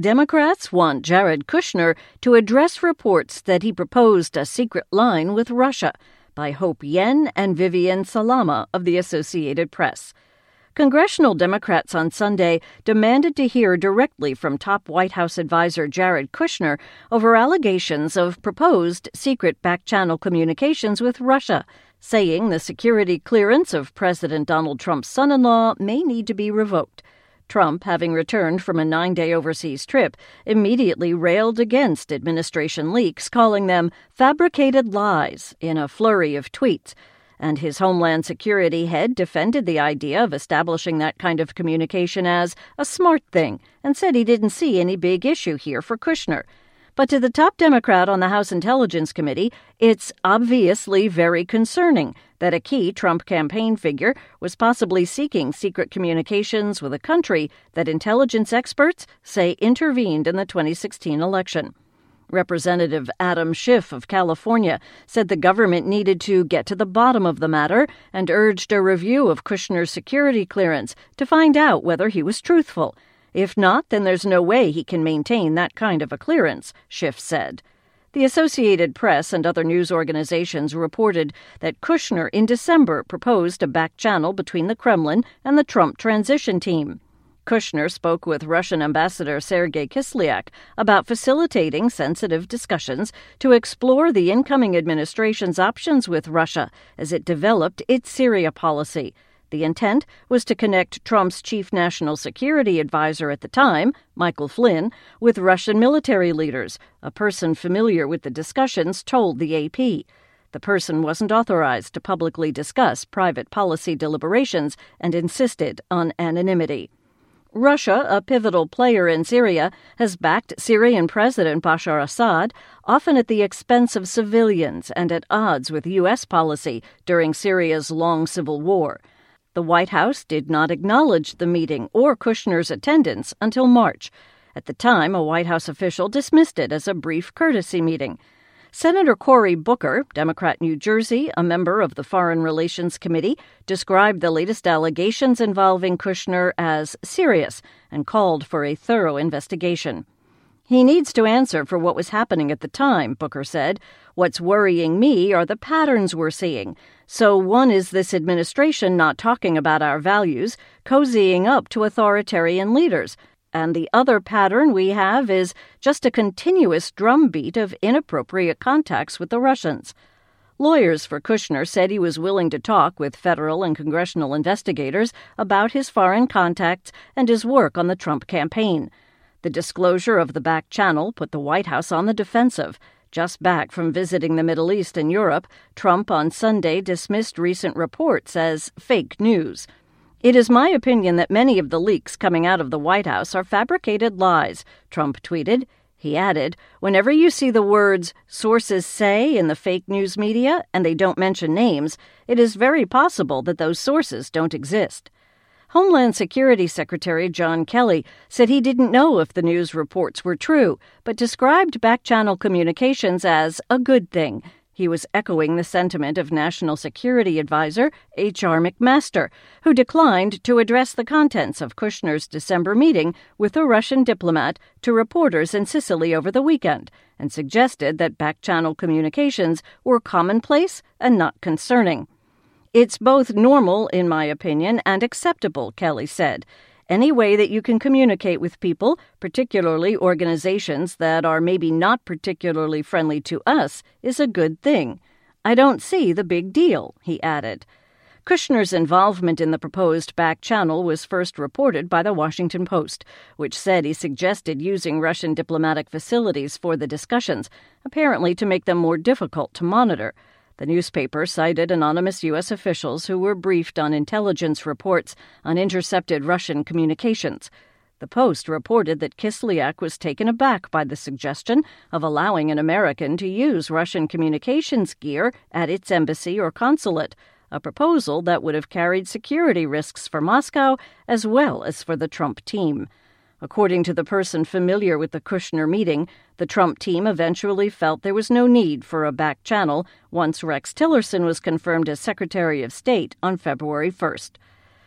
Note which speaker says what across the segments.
Speaker 1: Democrats want Jared Kushner to address reports that he proposed a secret line with Russia, by Hope Yen and Vivian Salama of the Associated Press. Congressional Democrats on Sunday demanded to hear directly from top White House advisor Jared Kushner over allegations of proposed secret back-channel communications with Russia, saying the security clearance of President Donald Trump's son-in-law may need to be revoked. Trump, having returned from a 9-day overseas trip, immediately railed against administration leaks, calling them fabricated lies in a flurry of tweets. And his Homeland Security head defended the idea of establishing that kind of communication as a smart thing and said he didn't see any big issue here for Kushner. But to the top Democrat on the House Intelligence Committee, it's obviously very concerning that a key Trump campaign figure was possibly seeking secret communications with a country that intelligence experts say intervened in the 2016 election. Representative Adam Schiff of California said the government needed to get to the bottom of the matter and urged a review of Kushner's security clearance to find out whether he was truthful. If not, then there's no way he can maintain that kind of a clearance, Schiff said. The Associated Press and other news organizations reported that Kushner in December proposed a back channel between the Kremlin and the Trump transition team. Kushner spoke with Russian Ambassador Sergei Kislyak about facilitating sensitive discussions to explore the incoming administration's options with Russia as it developed its Syria policy. The intent was to connect Trump's chief national security advisor at the time, Michael Flynn, with Russian military leaders. A person familiar with the discussions told the AP. The person wasn't authorized to publicly discuss private policy deliberations and insisted on anonymity. Russia, a pivotal player in Syria, has backed Syrian President Bashar Assad, often at the expense of civilians and at odds with U.S. policy during Syria's long civil war. The White House did not acknowledge the meeting or Kushner's attendance until March. At the time, a White House official dismissed it as a brief courtesy meeting. Senator Cory Booker, Democrat New Jersey, a member of the Foreign Relations Committee, described the latest allegations involving Kushner as serious and called for a thorough investigation. He needs to answer for what was happening at the time, Booker said. What's worrying me are the patterns we're seeing. So one is this administration not talking about our values, cozying up to authoritarian leaders. And the other pattern we have is just a continuous drumbeat of inappropriate contacts with the Russians. Lawyers for Kushner said he was willing to talk with federal and congressional investigators about his foreign contacts and his work on the Trump campaign. The disclosure of the back channel put the White House on the defensive. Just back from visiting the Middle East and Europe, Trump on Sunday dismissed recent reports as fake news. It is my opinion that many of the leaks coming out of the White House are fabricated lies, Trump tweeted. He added, whenever you see the words sources say in the fake news media and they don't mention names, it is very possible that those sources don't exist. Homeland Security Secretary John Kelly said he didn't know if the news reports were true, but described back-channel communications as a good thing. He was echoing the sentiment of National Security Advisor H.R. McMaster, who declined to address the contents of Kushner's December meeting with a Russian diplomat to reporters in Sicily over the weekend, and suggested that back-channel communications were commonplace and not concerning. It's both normal, in my opinion, and acceptable, Kelly said. Any way that you can communicate with people, particularly organizations that are maybe not particularly friendly to us, is a good thing. I don't see the big deal, he added. Kushner's involvement in the proposed back channel was first reported by the Washington Post, which said he suggested using Russian diplomatic facilities for the discussions, apparently to make them more difficult to monitor. The newspaper cited anonymous U.S. officials who were briefed on intelligence reports on intercepted Russian communications. The Post reported that Kislyak was taken aback by the suggestion of allowing an American to use Russian communications gear at its embassy or consulate, a proposal that would have carried security risks for Moscow as well as for the Trump team. According to the person familiar with the Kushner meeting, the Trump team eventually felt there was no need for a back channel once Rex Tillerson was confirmed as Secretary of State on February 1st.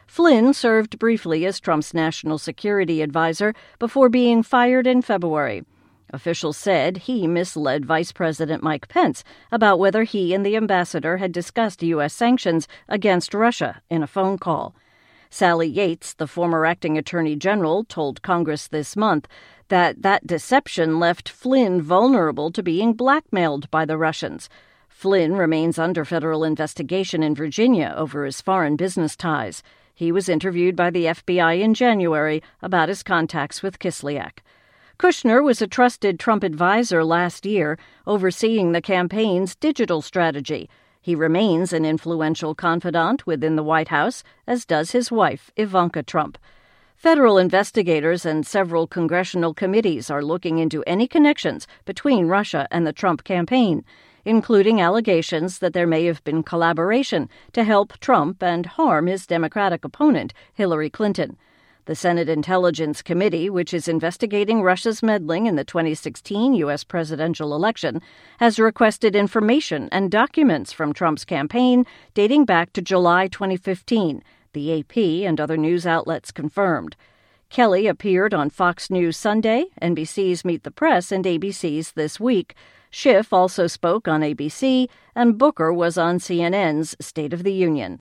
Speaker 1: Flynn served briefly as Trump's national security advisor before being fired in February. Officials said he misled Vice President Mike Pence about whether he and the ambassador had discussed U.S. sanctions against Russia in a phone call. Sally Yates, the former acting attorney general, told Congress this month that deception left Flynn vulnerable to being blackmailed by the Russians. Flynn remains under federal investigation in Virginia over his foreign business ties. He was interviewed by the FBI in January about his contacts with Kislyak. Kushner was a trusted Trump advisor last year, overseeing the campaign's digital strategy. He remains an influential confidant within the White House, as does his wife, Ivanka Trump. Federal investigators and several congressional committees are looking into any connections between Russia and the Trump campaign, including allegations that there may have been collaboration to help Trump and harm his Democratic opponent, Hillary Clinton. The Senate Intelligence Committee, which is investigating Russia's meddling in the 2016 U.S. presidential election, has requested information and documents from Trump's campaign dating back to July 2015, the AP and other news outlets confirmed. Kelly appeared on Fox News Sunday, NBC's Meet the Press, and ABC's This Week. Schiff also spoke on ABC, and Booker was on CNN's State of the Union.